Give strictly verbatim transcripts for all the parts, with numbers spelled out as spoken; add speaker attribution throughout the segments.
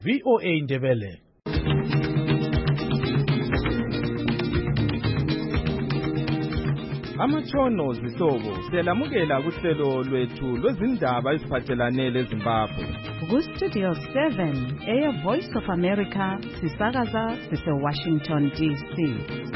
Speaker 1: V O A Ndebele. Amatshono zihlobo siyalamukela kuhlelo lwethu lwezindaba eziphathelane leZimbabwe.
Speaker 2: Ku Studio seven, Air Voice of America, sisakaza sise Washington D C.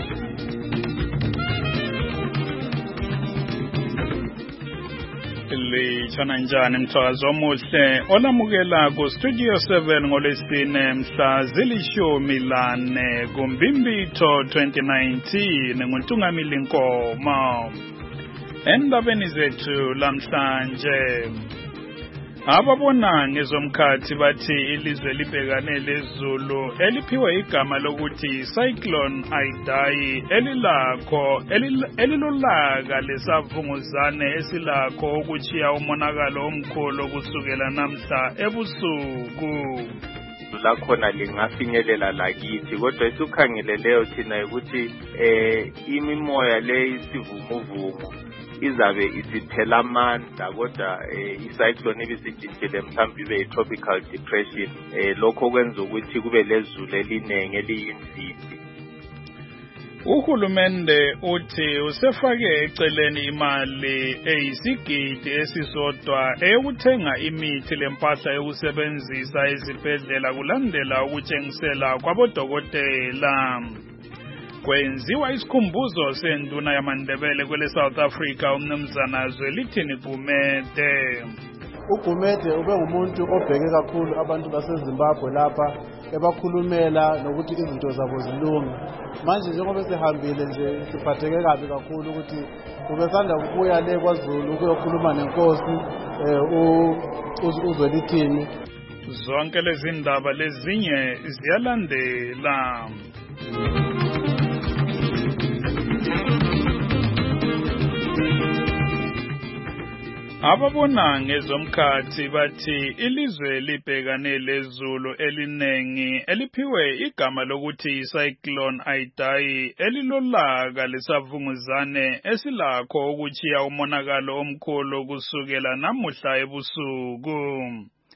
Speaker 3: Litshana njani mthakazi omuhle olamukela ku Studio seven ngolesine mhla zilishumi lane kuMbimbitho twenty nineteen nguNtungamili Nkomo. Endabeni zethu lamhlanje ababona ngezomkhathi bathi ilizwe libhekane lezulu eliphiwe igama lokuthi Cyclone Idai elilakho elilolaka lesavunguzane esilakho ukuchiya umonakalo omkhulu kusukela namhla ebusuku.
Speaker 4: Lakhona lingafinyelela lakithi kodwa isukhangeleleyo thina ukuthi eh imimoya le isivumuvumu izabe isiphela amandla kodwa icyclone ibisijintshile mhlawumbe ibe i-tropical depression eh lokho kwenza ukuthi kube lezulu elinenge eliyinziphi.
Speaker 3: Uhulumende uthi usefake eceleni imali eyisigidi esisodwa eyokuthenga imithi lempahla yokusebenzisa ezibhedlela kulandela ukutshengisela kwabodokotela. Kwenziwa isikhumbuzo senduna yamaNdebele kwele South Africa umnumzana Zwelithini Gumede.
Speaker 5: uGumede ube ngumuntu obheke kakhulu abantu baseZimbabwe lapha ebakhulumela nokuthi izinto zabo zilunge. Manje njengoba sehambile nje siphatheke kabi kakhulu ukuthi ubesanda ukubuya le kwaZulu ukuyokhuluma nenkosi eh uZwelithini.
Speaker 3: Zonke lezi ndaba lezinye ziyalandela. Ababona ngezomkhathi bathi ilizwe libhekane lezulu elinengi eliphiwe igama lokuthi Cyclone Idai elilolaka lesavunguzane esilakho ukuchiya umonakalo omkhulu kusukela namuhla ebusuku.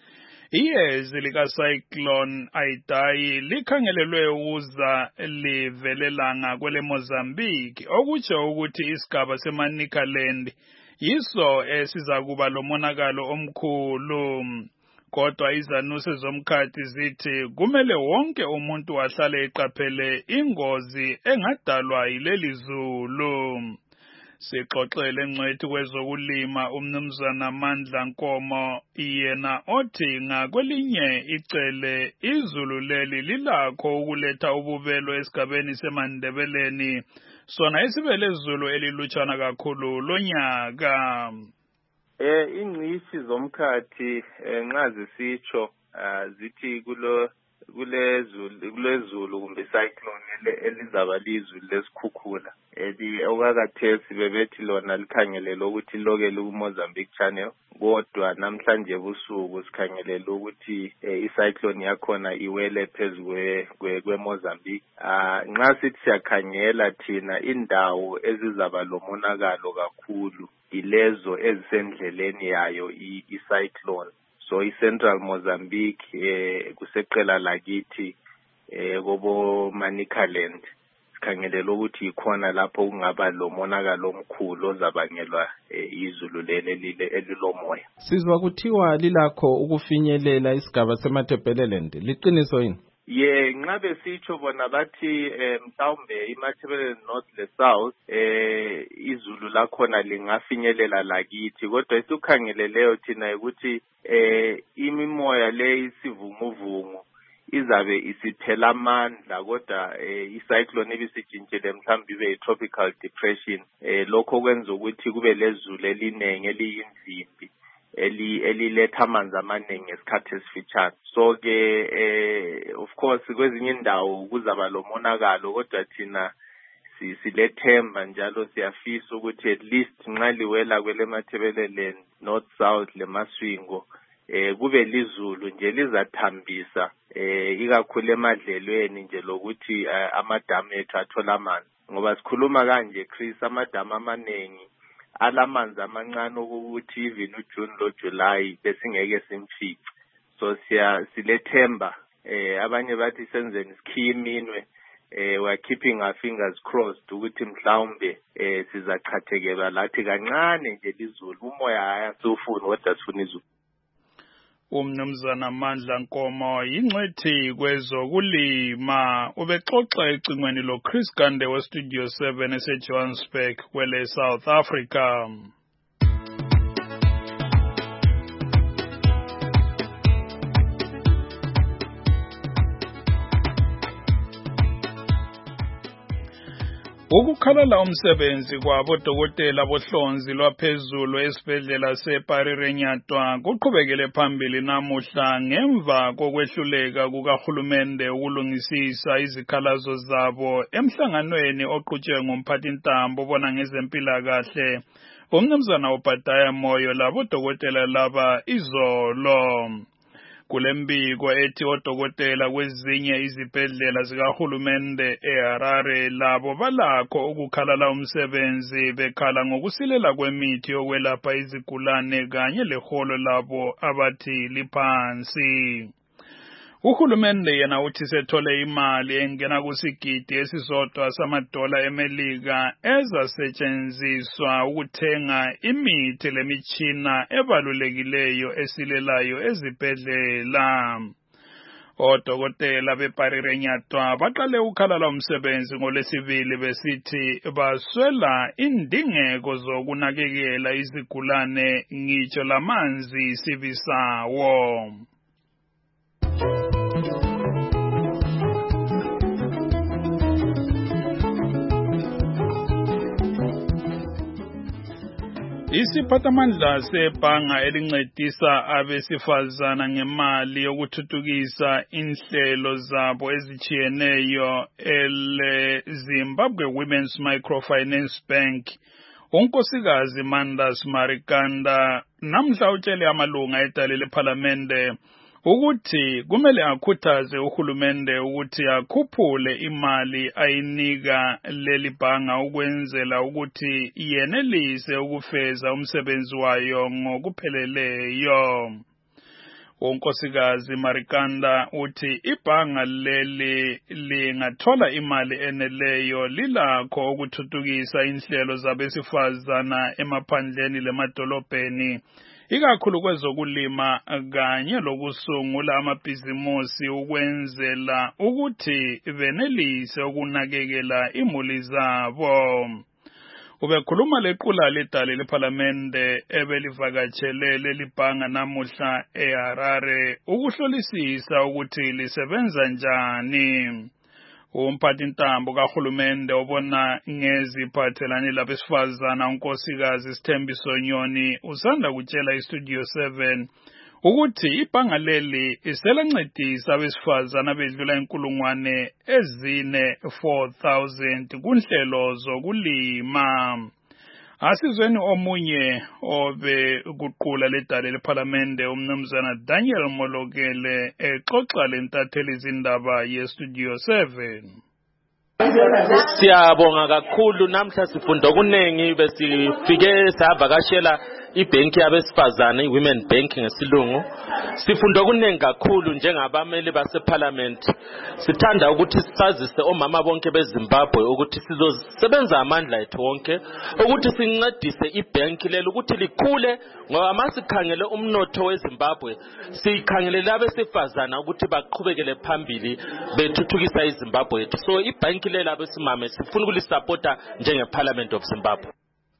Speaker 3: Iyezi lika Cyclone Idai likhangelelwe ukuza livelelanga kwele Mozambique okutsho ukuthi isigaba seManicaland yiso esizakuba lomonakalo omkhulu. Kodwa izanuse zomkhathi zithi kumele wonke umuntu wahlale eqaphele ingozi engadalwa yileli zulu. Sixoxele ngcwethi kwezokulima umnumzana Mandla Nkomo yena othi ngakwelinye icele izulu leli lilakho ukuletha ububelo esigabeni seMandebeleni sona isibele izulu elilutshana kakhulu lonyaka.
Speaker 4: Eh ingcishi zomkhathi nxa zisitsho zithi kulo kulezulu kulezulu kumbe cyclone elizaba lizulu lesikhukhula eli okakathesi bebethi lona likhangelele ukuthi loke kuMozambique Channel kodwa namhlanje ebusuku sikhangelele ukuthi icyclone yakhona iwele phezulu kweMozambique. Ah nxa sithi siyakhangela thina indawo ezizaba lomonakalo kakhulu ilezo ezisendleleni yayo icyclone. So i-Central Mozambique eh kuseqela lakithi eh kobo Manicaland sikhangelela ukuthi ikhona lapho kungaba lomonakalo omkhulu ozabangelwa izulu leli lile elilomoya.
Speaker 6: Sizwa kuthiwa lilakho ukufinyelela isigaba seMatabeleland liqiniso yini?
Speaker 4: Ye nxa besitsho bona bathi mhlawumbe iMatabeleland North le South eh izulu lakhona lingafinyelela lakithi kodwa isukhangeleleyo thina ukuthi eh imimoya le isivumuvumu izabe isiphela amandla kodwa icyclone ibisijintshile mhlawumbe ibe i-tropical depression eh lokho kwenza ukuthi kube lezulu elinenge eliyinzimbi eli eliletha amanzi amaningi ngesikhathi esifitshane. So ke eh of course kwezinye indawo kuzaba lomonakalo kodwa thina silethemba njalo siyafisa ukuthi at least nxa liwela kwele Matabeleland North South leMaswingo eh kube lizulu nje lizathambisa eh ikakhulu emadlelweni nje lokuthi amadamu ethu athola amanzi ngoba sikhuluma kanje Chris amadamu amaningi alamanzi amancane ukuthi even uJune lo July besingeke simfice. So siya silethemba eh abanye bathi senzeni sikhiye iminwe eh we are keeping our fingers crossed ukuthi mhlawumbe eh sizachathekelwa lathi kancane nje lizulu umoya haya sofuna kodwa sifuna izulu.
Speaker 3: Umnumzana Amandla Nkomo yingcethi kwezokulima ubexoxa ecingweni lo Chris Gande we Studio seven eseJohannesburg kwele South Africa. Ukukhalala umsebenzi kwabodokotela bohlonzi lwaphezulu esibhedlela seParirenyatwa kuqhubekele phambili namuhla ngemva kokwehluleka kukahulumende ukulungisisa izikhalazo zabo emhlanganweni oqhutshwe ngumphathintambo obona ngezempilakahle umnumzana uBhadaya Moyo labodokotela laba izolo. Kulembiko ethi odokotela kwezinye izibhedlela zikahulumende eHarare labo balakho ukukhalala umsebenzi bekhala ngokusilela kwemithi yokwelapha izigulane kanye leholo labo abathi liphansi. Uhulumende yena uthi sethole imali engena kusigidi esisodwa samadola eMelika ezasetshenziswa ukuthenga imithi lemitshina ebalulekileyo esilelayo ezibhedlela. Odokotela beParirenyatwa baqale ukukhalala umsebenzi ngolesibili besithi baswela indingeko zokunakekela izigulane ngitsho lamanzi sibisawo. Isiphathamandla sebhanga elincedisa abesifazana ngemali yokuthuthukisa inhlelo zabo ezichiyeneyo ele Zimbabwe Women's Microfinance Bank unkosikazi Mandas Marikanda namhla utshele amalunga edale lePhalamende ukuthi kumele akhuthaze uhulumende ukuthi akhuphule imali ayinika leli bhanga ukwenzela ukuthi yenelise ukufeza umsebenzi wayo ngokupheleleyo. Unkosikazi Marikanda uthi ibhanga leli lingathola imali eneleyo lilakho ukuthuthukisa inhlelo zabesifazana emaphandleni lemadolobheni ikakhulu kwezokulima kanye lokusungula amabhizimusi ukwenzela ukuthi benelise ukunakekela imuli zabo. Ubekhuluma lequla ledale lePhalamende ebelivakatshele lelibhanga namuhla eHarare ukuhlolisisa ukuthi lisebenza njani. Umphathintambo kahulumende obona ngeziphathelane labesifazana unkosikazi Sithembiso Nyoni usanda kutshela iStudio seven ukuthi ibhanga leli iselancedisa abesifazana bedlula inkulungwane ezine four thousand kunhlelo zokulima. Asizweni omunye obe kuqula ledale lePhalamende umnumzana Daniel Molokele exoxa lentatheli izindaba yeStudio seven.
Speaker 7: Siyabonga kakhulu namhla sifunda okunengi besifike savakashela ibhenki yabesifazane iWomen Bank ngesilungu. Sifunda okunengi kakhulu njengabameli baseParliament. Sithanda ukuthi sazise omama bonke beZimbabwe ukuthi sizosebenza amandla ethu wonke ukuthi sincedise ibhenki lelo ukuthi likhule ngoba masikhangele umnotho weZimbabwe sikhangele labesifazana ukuthi baqhubekele phambili bethuthukisa iZimbabwe ethu. So ibhenki lela besimame sifuna ukulisupporta njengeParliament of Zimbabwe.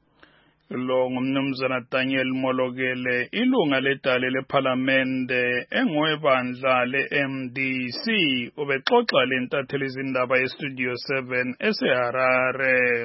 Speaker 3: Lo ngumnumzana Daniel Molokele ilunga ledale lePhalamende engowebandla le-M D C ubexoxa lentatheli izindaba yeStudio seven eseHarare.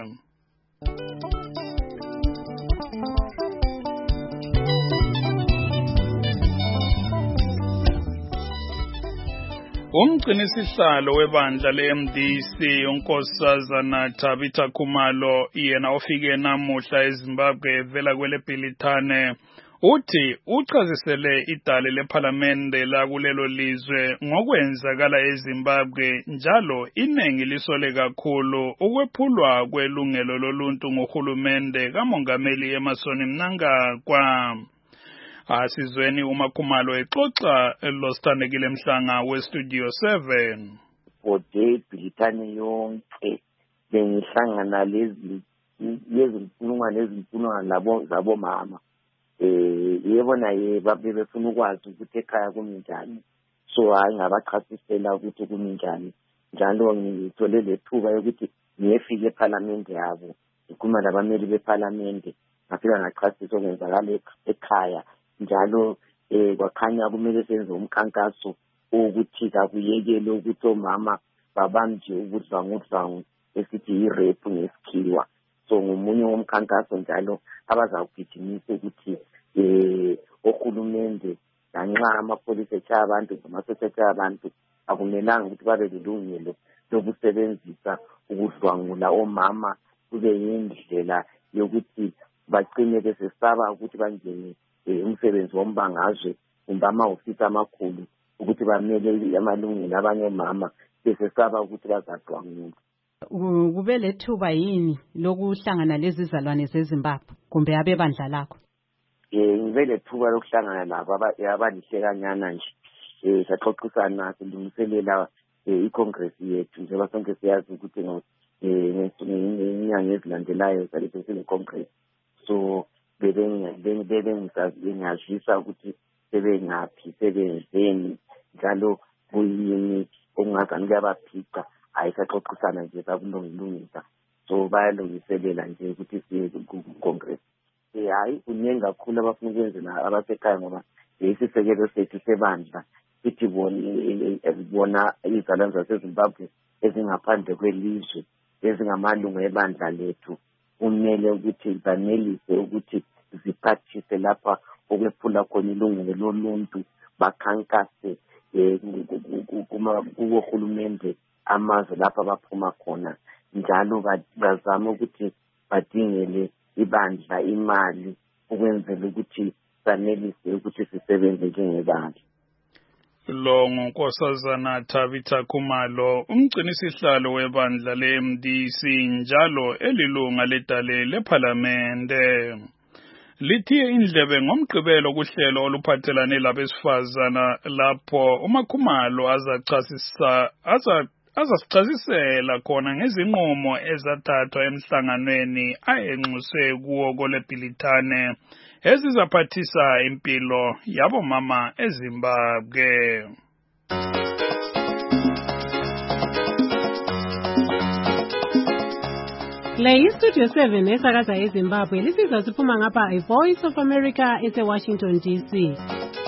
Speaker 3: Umgcinisihlalo webandla le-M D C unkosazana Tabitha Khumalo yena ofike namuhla eZimbabwe evela kwele Bhilithane uthi uchazisele idale lePhalamende la kulelo lizwe ngokwenzakala eZimbabwe njalo iningi lisole kakhulu ukwephulwa kwelungelo loluntu ngohulumende kamongameli Emmerson Mnangagwa. Asizweni uMakhumalo exoxa losithandekile Mhlanga weStudio seven.
Speaker 8: Ode Britane yonke bengihlangana lezi lezi mfunungwane ezimfunungwane labo zabo mama. Eh yebo naye babe befuna ukwazi ukuthi ekhaya kuminjani. So hayi ngabachasisela ukuthi kuminjani. Njalo ngithole lethuba ukuthi ngiyefike eParliament yabo. Ikhuluma labameli beParliament. Ngafika ngachasisa okwenzakala ekhaya. Njalo eh kwakhanya kumele senze umkhankaso ukuthi akuyekele ukuthi omama babanje ubudlwangu udlwangu esithi i-rape ngesikhiwa. So ngomunye womkhankaso njalo abazawugijimisa ukuthi eh ohulumende lanxa amapholisa echaya abantu ngamasosha echaya abantu akumelanga ukuthi babe lelungelo lokusebenzisa ukudlwangula omama kube yindlela yokuthi bagcine besesaba ukuthi bangene umsebenzi wombangazwe kumbe amahhovisi amakhulu ukuthi bamele amalungelo abanye omama besesaba ukuthi bazadlwangula.
Speaker 2: Kube lethuba yini lokuhlangana lezi zalwane zeZimbabwe kumbe abebandla lakho?
Speaker 8: Eh ngibe lethuba lokuhlangana labo abalihlekanyana nje. Eh saxoxisana silungiselela iCongress yethu njengoba sonke siyazi ukuthi ngo eh ngenyanga ezilandelayo saleso sineCongress. So bebe bebe ngizazisa ukuthi sebengaphi sebenzeni njalo kuyini ongazani kuyabaphika ayisaxoxisana nje bakulungilungisa. So bayalungiselela nje ukuthi siye kuCongress. Eh hayi kuningi kakhulu abafuna ukwenza abasekhaya ngoba isisekelo sethu sebandla sithi bona izalwane zaseZimbabwe ezingaphandle kwelizwe ezingamalungu ebandla lethu kumele ukuthi zanelise ukuthi ziphathise lapha okwephula khona ilungelo loluntu bakhankase kuma kuhulumende amazwe lapha baphuma khona njalo bazama ukuthi badingele ibandla imali ukwenzela ukuthi sanelise ukuthi sisebenze njengebandla.
Speaker 3: Lo ngunkosazana Tabitha Khumalo umgcinisihlalo webandla le-M D C njalo elilunga ledale leParlamente. Lithiye indlebe ngomgqibelo kuhlelo oluphathelane labesifazana lapho uMakhumalo azachasisa aza azasichazisela khona ngezinqumo ezathathwa emhlanganweni ayenxuswe kuwo koleBhilitane ezizaphathisa impilo yabo mama eZimbabwe.
Speaker 9: Le iStudio seven esakaza eZimbabwe lisizwa siphuma ngapha iVoice of America eseWashington D C.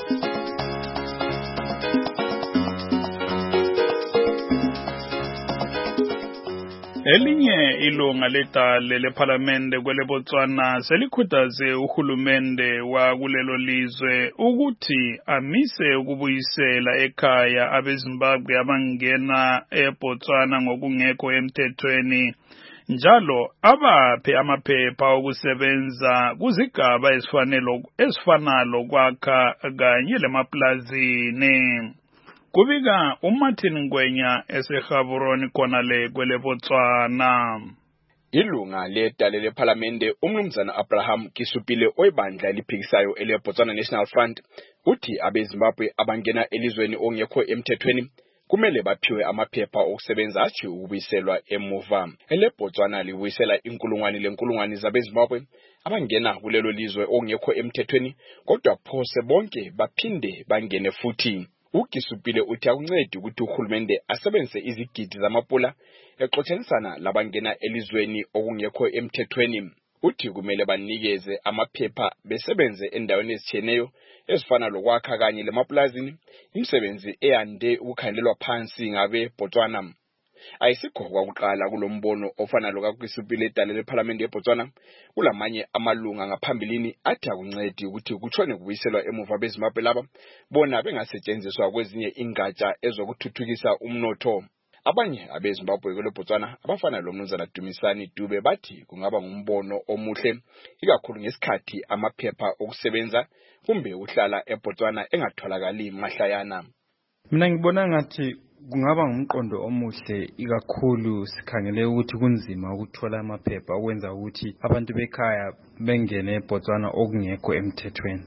Speaker 3: Elinye ilunga ledale leParlamente kweleBotswana selikhuthaze uhulumende wakulelo lizwe ukuthi amise ukubuyisela ekhaya abeZimbabwe abangena eBotswana ngokungekho emthethweni njalo abaphe amaphepha okusebenza kuzigaba ezifanele ezifana lokwakha kanye lemaplazini. Kubika uMartin Ngwenya eseGaborone khona le kweleBotswana.
Speaker 10: Ilunga ledale leParlamente umnumzana Abraham Kisupile oyibandla liphikisayo eleBotswana National Front uthi abeZimbabwe abangena elizweni ongekho emthethweni kumele baphiwe amaphepha okusebenza athi ukubuyiselwa emuva. EleBotswana libuyisela inkulungwane lenkulungwane zabeZimbabwe abangena kulelo lizwe ongekho emthethweni kodwa phose bonke baphinde bangene futhi. Ukisupile uthi akuncedi ukuthi uhulumende asebenzise izigidi zamapula exotshenisana labangena elizweni okungekho emthethweni. Uthi kumele banikeze amaphepha besebenze endaweni ezitshiyeneyo ezifana lokwakha kanye lemaplazini imisebenzi eyande ukukhangelwa phansi ngabe Botswana. Ayisikho kwakuqala kulombono ofana lokakwisipile edale leParlamente eBotswana kulamanye amalunga ngaphambilini athi akuncedi ukuthi kutshone kubuyiselwa emuva beZimbabwe laba bona bengasetshenziswa kwezinye ingatsha ezokuthuthukisa umnotho. Abanye abeZimbabwe kweleBotswana abafana lomnumzana Dumisani Dube bathi kungaba ngumbono omuhle ikakhulu ngesikhathi amaphepha okusebenza kumbe uhlala eBotswana engatholakali mahlayana.
Speaker 1: Mina ngibona ngathi kungaba ngumqondo omuhle ikakhulu sikhangele ukuthi kunzima ukuthola amaphepha okwenza ukuthi abantu bekhaya bengene eBotswana okungekho emthethweni.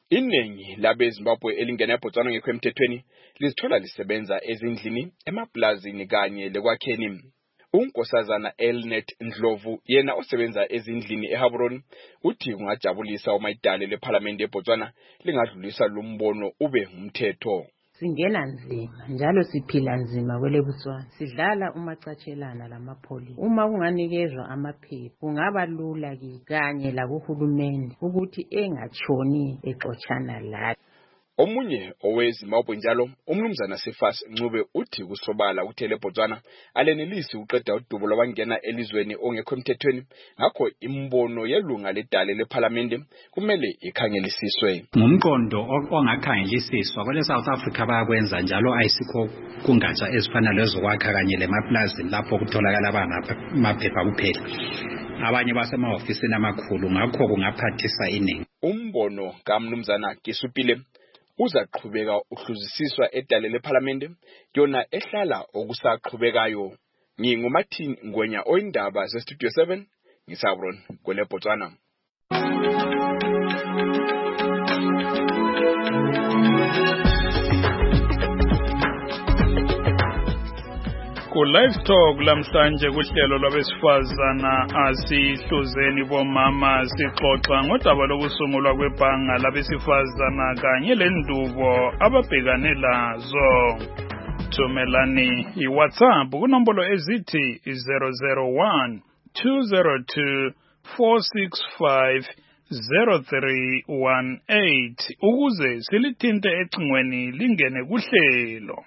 Speaker 10: Iningi labeZimbabwe elingena eBotswana ngekho emthethweni lizithola lisebenza ezindlini, emaplazini kanye lekwakheni. Unkosazana Elnet Ndlovu yena osebenza ezindlini eHaburoni uthi kungajabulisa uma idale lePhalamende eBotswana lingadlulisa lumbono ube umthetho.
Speaker 11: Singena nzima njalo siphila nzima kwele Botswana, sidlala umacatshelana lamapholisa. Uma kunganikezwa amaphepha kungaba lula kanye lakuhulumeni ukuthi engatshoni exoxana lathi.
Speaker 10: Omunye oweZimbabwe njalo umnumzana Sifas Ncube uthi kusobala uthele Botswana alenelisi uqeda udubo lwabangena elizweni ongekho emthethweni, ngakho imbono yelunga ledale lePhalamende kumele ikhangelisiswe.
Speaker 12: Ngumqondo ongakhangelisiswa kwele South Africa bayakwenza njalo ayisikho kungatsha ezifana lezokwakha kanye lemaplazi lapho kutholakala abamaphepha kuphela. Abanye basemahofisini amakhulu, ngakho kungaphathisa iningi.
Speaker 10: Umbono kaMnumzana Kisupile uzaqhubeka uhluzisiswa edale lePhalamende yona ehlala okusaqhubekayo. NginguMartin Ngwenya oyindaba zeStudio seven ngisabroni kwele Botswana.
Speaker 3: Ku live talk lamhlanje kuhlelo lwabesifazana asihluzeni bomama sixoxa ngodaba lokusungulwa kwebhanga labesifazana kanye lendubo ababhekane lazo. Thumelani iWhatsApp kunombolo ezithi zero zero one two zero two four six five zero three one eight ukuze silithinte ecingweni lingene kuhlelo.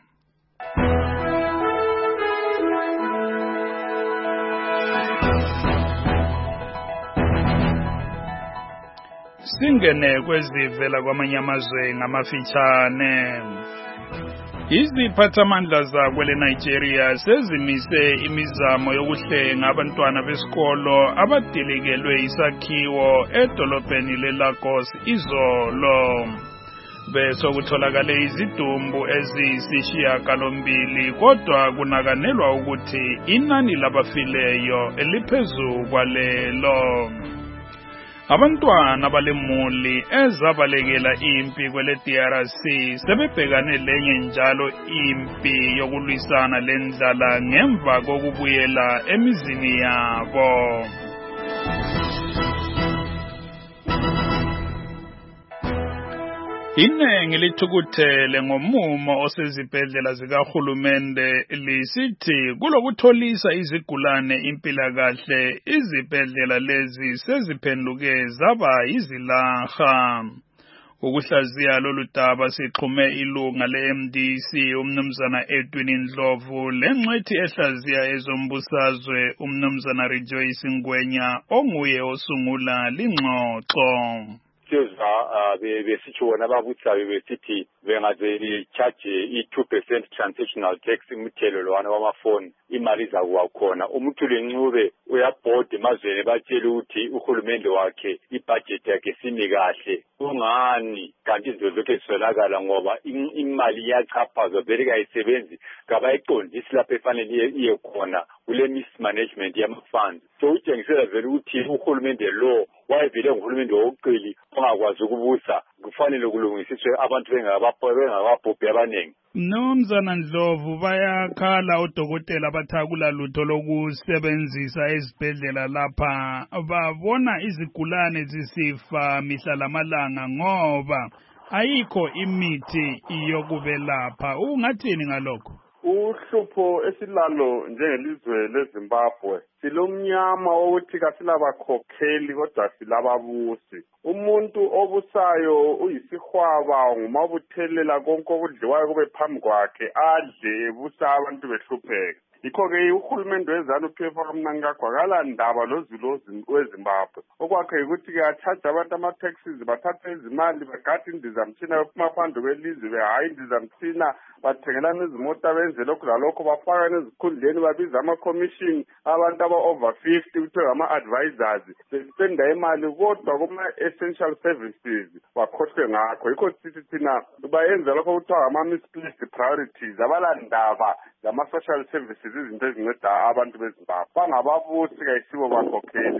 Speaker 3: Singene kwezivela kwamanye amazwe ngamafitshane. Iziphathamandla zakwele Nigeria sezimise imizamo yokuhlenga abantwana besikolo abadilikelwe isakhiwo edolobheni leLagos izolo. Bese kutholakale izidumbu eziyisishiyagalombili kodwa kunakanelwa ukuthi inani labafileyo eliphezulu kwalelo. Abantwana balemuli ezabalekela impi kwele D R C sebebhekane lenye njalo impi yokulwisana lendlala ngemva kokubuyela emizini yabo. Inengi lithukuthele ngomumo osezibhedlela zikahulumende lisithi kulokutholisa izigulane impilakahle izibhedlela lezi seziphenduke zaba izilaha. Ukuhlaziya lolu daba sixhume ilunga le-M D C umnumzana Edwin Ndlovu lengcwethi ehlaziya ezombusazwe umnumzana Rejoice Ngwenya onguye osungula lingxoxo.
Speaker 13: Sezwa besitsho bona babutsayo besithi bengaze charge i-two percent transactional tax imithelo lwana wamafoni imali zakuwa khona. Umuntu lencube uyabhoda emazweni batshela ukuthi uhulumende wakhe ibudget yakhe simi kahle. Ungani kanti izinto zonke ziswelakala ngoba imali iyachaphazwa vele kayisebenzi kabayiqondisi lapho efanele iye khona kule mismanagement yama-funds. So utshengisela vele ukuthi uhulumende lo wayevele nguhulumende wokuqili ongakwazi ukubusa kufanele kulungisiswe abantu bengababhubhi abaningi.
Speaker 3: Mnumzana Ndlovu bayakhala odokotela bathakula lutho lokusebenzisa ezibhedlela lapha babona izigulane zisifa mihla lamalanga ngoba ayikho imithi yokubelapha. Ungathini ngalokho?
Speaker 14: Uhlupho esilalo njengelizwe leZimbabwe silomnyama wokuthi kasilabakhokheli kodwa silababusi. Umuntu obusayo uyisihwaba ngumabuthelela konke okudliwayo kube phambi kwakhe adle ebusa abantu behlupheka. Yikho-ke uhulumende weZANU-P F akamnankagwa akalandaba lozulu weZimbabwe. Okwakhe yikuthi-ke achaje abantu ama-taxes bathathe izimali bagade indizamtshina bephuma phandle kwelizwe behayi indizamtshina bathengelana izimota benze lokhu lalokho bafaka nezikhundleni babiza ama-commission abantu aba-over fifty kuthiwe ama-advisors bespenda imali kodwa kuma-essential services bakhohlwe ngakho. Yikho sithi thina bayenza lokho kuthiwa ama-misplaced priorities abalandaba zama-social services izinto ezinceda abantu beZimbabwe bangababusi kayisibo bakhokheli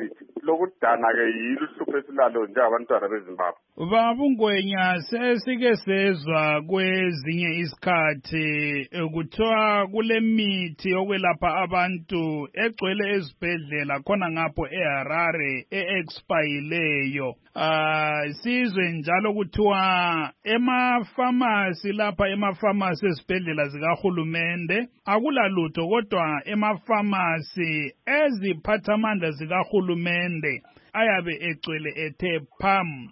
Speaker 14: lokudana-ke yilo uhlupho esilalo njengabantwana bezimbabwe.
Speaker 3: Babungwenya sesike sezwa kwezinye isikhathi kuthiwa kule mithi yokwelapha abantu egcwele ezibhedlela khona ngapho eHarare e-expileyo. Ah sizwe njalo kuthiwa emafamasi lapha emafamasi ezibhedlela zikahulumende akulalutho kodwa emafamasi eziphathamandla zikahulumende ayabe egcwele ethe pham.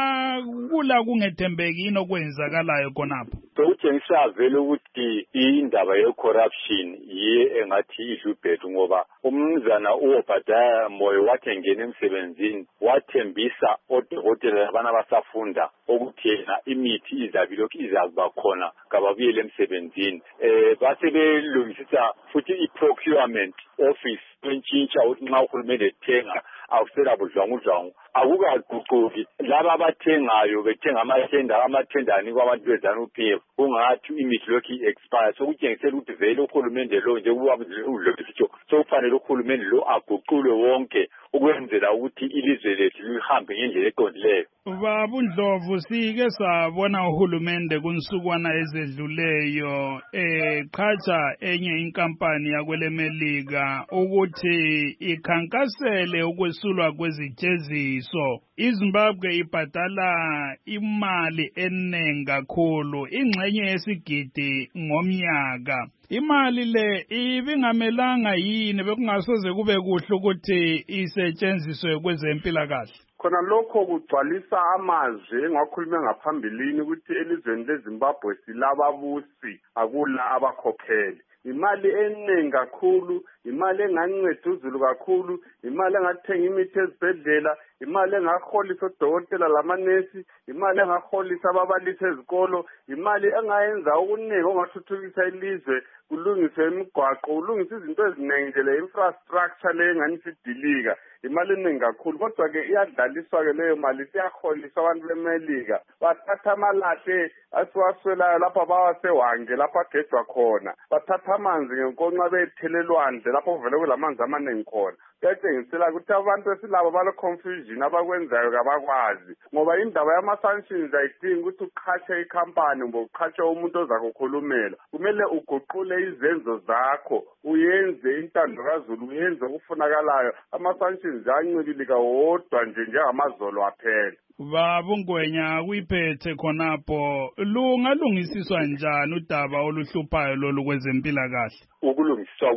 Speaker 3: Akula kungethembekini okwenzakalayo khonapho.
Speaker 13: Sokutshengisa vele ukuthi indaba ye-corruption yiye engathi idlubhethu ngoba umnumzana uObadiah Moyo wathi engena emsebenzini wathembisa odokotela labana abasafunda ukuthi yena imithi izabilokhu izakuba khona kababuyele emsebenzini. Eh base belungisisa futhi i-procurement office entshintsha ukuthi nxa uhulumende ethenga awusela budlwangudlwangu akukaguquki laba abathengayo bethenga amathenda amathendani kwabantu beZANU P F ungathi imithi lokhu expire sokutshengisela ukuthi vele uhulumende lo nje kuba udlulisicho sokufanele uhulumende lo aguqule wonke ukwenzela ukuthi ilizwe lethu lihambe ngendlela eqondileyo.
Speaker 3: Babundlovu sike sabona uhulumende kunsukwana ezedluleyo eqhatsha enye inkampani yakwelemelika ukuthi ikhankasele ukwesulwa kwezijeziso. iZimbabwe ibhadala imali enengi kakhulu ingxenye yesigidi ngomnyaka. Imali le ibingamelanga yini bekungasoze kube kuhle ukuthi isetshenziswe kwezempilakahle.
Speaker 14: Khona lokho kugcwalisa amazwi engakhulume ngaphambilini ukuthi elizweni leZimbabwe silababusi akula abakhokheli. Imali enengi kakhulu, imali enganceda uzulu kakhulu, imali engathenga imithi ezibhedlela, imali engaholisa odokotela lamanesi, imali engaholisa ababalisi ezikolo, imali engayenza okuningi ongathuthukisa ilizwe, kulungiswe imigwaqo, kulungisa izinto eziningi nje le infrastructure le enganisidilika. Imali eningi kakhulu kodwa ke iyadlaliswa ke leyo mali siyaholiswa abantu bemelika bathatha amalahle asiwaswelayo lapha bawasewange lapha agejwa khona bathatha amanzi ngenkonxa bethelelwandle lapho kuvele kulamanzi amaningi khona. Kuyatshengisela ukuthi abantu esilabo bale confusion abakwenzayo kabakwazi ngoba indaba yama-sanctions ayidingi ukuthi uqhatshe ikhampani ngoba uqhatshe umuntu ozakukhulumela. Kumele uguqule izenzo zakho uyenze intando kaZulu uyenze okufunakalayo. Ama-sanctions ancibilika wodwa nje njengamazolo aphela.
Speaker 3: Babungwenya kuyiphethe khonapho lungalungisiswa njani udaba oluhluphayo lolu kwezempilakahle?
Speaker 13: Ukulungiswa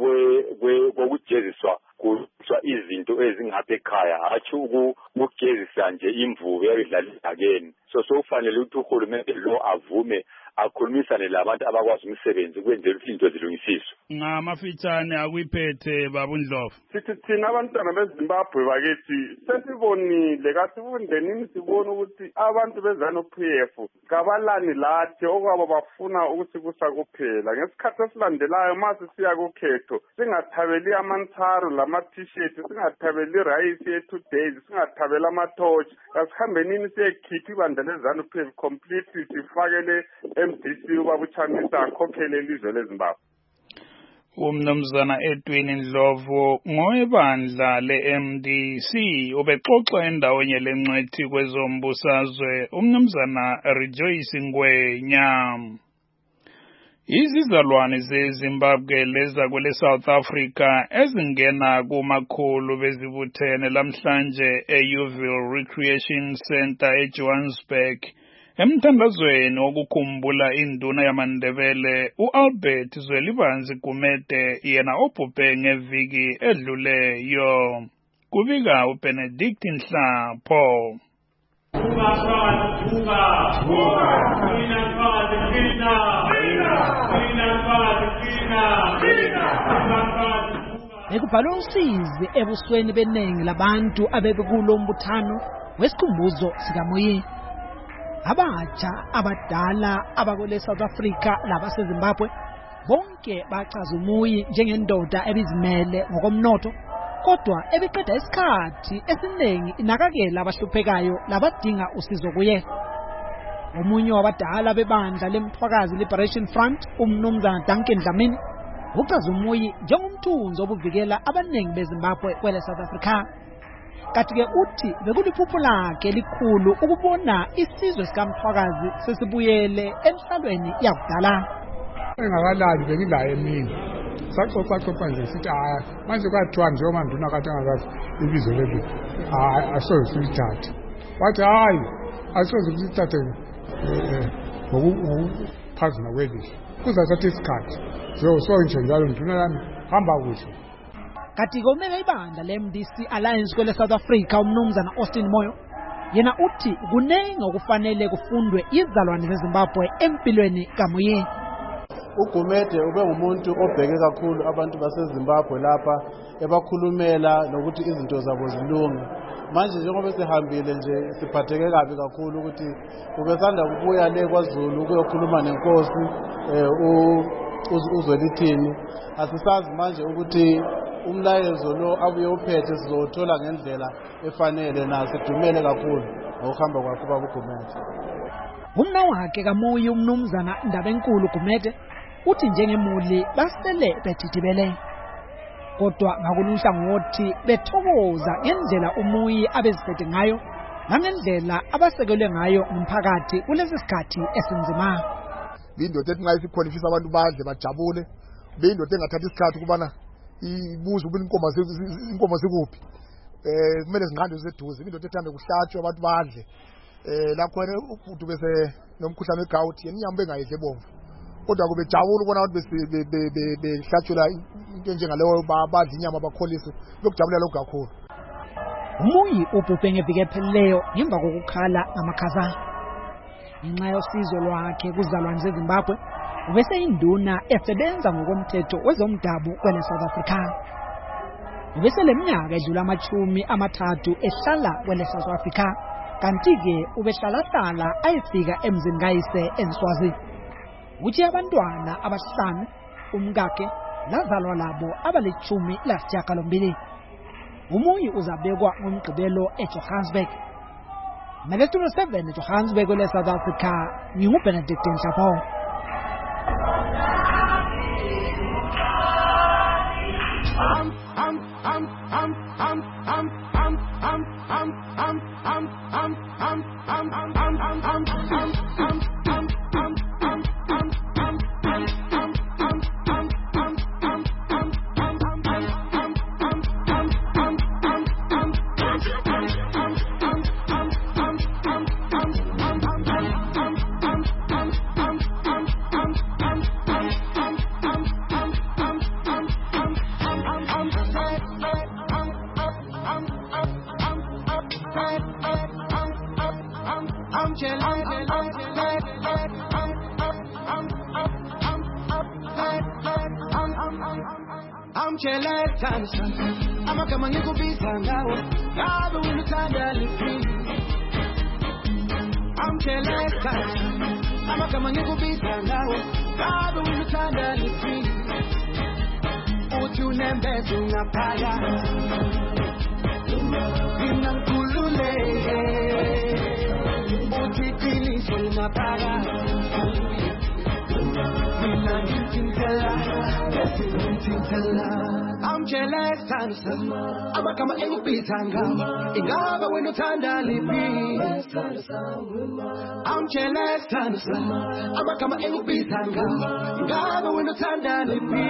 Speaker 13: kokujeziswa kuswa izinto ezingapha ekhaya hatshi ukugezisa nje imvubu eyidlalakeni. So sokufanele ukuthi uhulumende lo avume akhulumisane labantu abakwazi umsebenzi kwenzela ukuthi into zilungisiswe.
Speaker 3: Ngamafitshane akuyiphethe Babundlovu.
Speaker 14: Sithi thina abantwana beZimbabwe bakithi sesibonile kasifundeni sibona ukuthi abantu beZANU P F kabalani lathi okwabo bafuna ukuthi kusa kuphela. Ngesikhathi esilandelayo mase siya kukhetho singathabeli amantharu lama-t-shirt singathabeli rice ye-two days singathabela ama-torch asihambenini siyekhipha ibandla leZANU P F completely sifakele M D C ubabutshangisa akhokhele ilizwe leZimbabwe.
Speaker 3: Umnumzana Edwin Ndlovu ngoyebandla le-M D C ubexoxa endaweni lencwethi kwezombusazwe umnumzana Rejoice Ngwenya. Izizalwane zeZimbabwe leza kwele South Africa ezingena kumakhulu bezibuthene lamhlanje e-Yeoville Recreation Center eJohannesburg emthandazweni wokukhumbula induna yamaNdebele uAlbert Zwelibanzi Gumede yena obhubhe ngeviki edluleyo. Kubika uBenedict Nhlapho.
Speaker 15: Ekubhalwe usizi ebusweni beningi labantu abebekulo mbuthano wesikhumbuzo sikaMoyeni. Abatsha abadala abakule South Africa labaseZimbabwe bonke bachaza uMoyi njengendoda ebizimele ngokomnotho kodwa ebiqeda isikhathi esiningi inakakela abahluphekayo labadinga usizo kuye. Omunye wabadala bebandla leMthwakazi Liberation Front umnumzana Duncan Dlamini uchaza uMoyi njengomthunzi obuvikela abaningi beZimbabwe kwele South Africa. kanti-ke uthi bekuliphupho lakhe elikhulu ukubona isizwe sikaMthwakazi sesibuyele emhlalweni yakudala.
Speaker 16: Engakalali bengilaye emini saxoxaxoxa nje sithi haya manje kwathiwa njengoba nduna kade angakazi ibizo leli asoze silithathe. Wathi hayi asoze silithathe ngokuphazima kwelihlo kuzathatha isikhathi so nje njalo nduna yami hamba kuhle.
Speaker 15: Kanti-ke umele ibandla le-M D C Alliance kwele South Africa umnumzana Austin Moyo yena uthi kunengi okufanele kufundwe izalwane zeZimbabwe empilweni kaMoyeni.
Speaker 5: uGumede ube ngumuntu obheke kakhulu abantu baseZimbabwe lapha ebakhulumela nokuthi izinto zabo zilunge. Manje njengoba sihambile nje siphatheke kabi kakhulu ukuthi ubesanda kubuya le kwaZulu ukuyokhuluma nenkosi uZwelithini. Asisazi manje ukuthi umlayezo lo abuye uphethe sizothola ngendlela efanele na sidumele kakhulu ngokuhamba kwakhe babuGumede.
Speaker 15: Umna wakhe kaMoyo umnumzana Ndabenkulu Gumede uthi njengemuli basele bedidibele kodwa ngakulunhla ngothi bethokoza ngendlela uMoyi abeziphethe ngayo nangendlela abasekelwe ngayo umphakathi kulesi sikhathi esinzima.
Speaker 17: Bindoda ethi nxa isikhonifisa abantu badle bajabule, bindoda engathatha isikhathi kubana ibuza ukuthi inkomo inkomo sikuphi. Eh kumele zinqande zeduze, bindoda ethanda kuhlatshwa abantu badle. Eh lapho umuntu bese nomkhuhlane wegout yenyamba engayidle bomvu. Kodwa kube jabula ubona abantu bese behlatshula into njengaleyo badla inyama bakholise lokujabulela lokho kakhulu.
Speaker 15: uMoyi ubhubhe ngeviki ephelileyo ngemva kokukhala ngamakhaza. Ngenxa yosizo lwakhe kuzalwane zeZimbabwe ubese induna esebenza ngokomthetho wezomdabu kwele South Africa. Ubese leminyaka edlula amachumi amathathu ehlala kwele South Africa kanti-ke ubehlala-hlala ayefika emzini kayise eNswazi. Uthi abantwana abahlanu umkakhe lazalwa labo abalichumi lasishiyagalombili. uMoyi uzabekwa ngomgqibelo eJohannesburg. Melitulo seven eJohannesburg kwele South Africa nginguBenedict Nhlapo.
Speaker 18: Amakama ngikubiza ngawo ngabe unuthanda liphini. Amtheleka amakama ngikubiza ngawo ngabe unuthanda liphini. Uthi unembeza ungaphaya nginakulule uthi qiniso ungaphaya mina ngithintela ngithintela. I'm jealous, amakama engikubiza ngawo ingaba wena uthanda liphi. I'm jealous, amakama engikubiza ngawo ingaba wena uthanda liphi.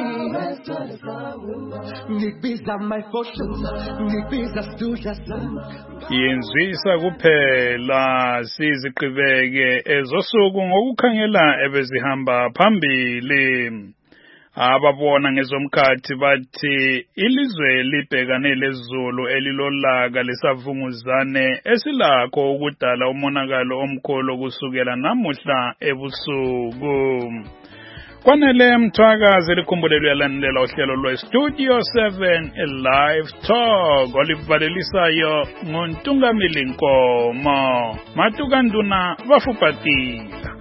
Speaker 18: Ngikubiza my fortune, ngikubiza students.
Speaker 3: Yenzisa kuphela siziqhubeke ezosuku ngokukhangela ebezihamba phambili. Ababona ngezomkhathi bathi ilizwe libhekane lezulu elilolaka lesavunguzane esilakho ukudala umonakalo omkhulu kusukela namuhla ebusuku. Kwanele Mthwakazi likhumbulelo yalandelela uhlelo lweStudio seven Live Talk olivalelisayo ngontungamili Nkomo Matukanduna bafupatila.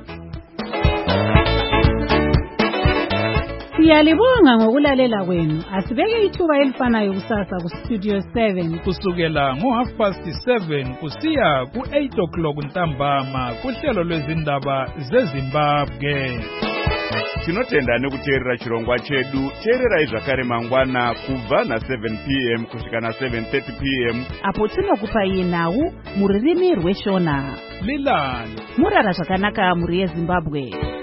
Speaker 9: Siyalibonga ngokulalela kwenu. Asibeke ithuba elifanayo kusasa ku Studio seven
Speaker 19: kusukela ngo half past seven kusiya ku eight o'clock ntambama kuhlelo lwezindaba zeZimbabwe.
Speaker 20: tinotenda nekuteerera chirongwa chedu. Teererai zvakare mangwana kubva na seven p m kusvika na seven thirty p m
Speaker 2: apo tinokupai nhau muririmi rweshona.
Speaker 19: Lilani
Speaker 2: murara zvakanaka muri yeZimbabwe.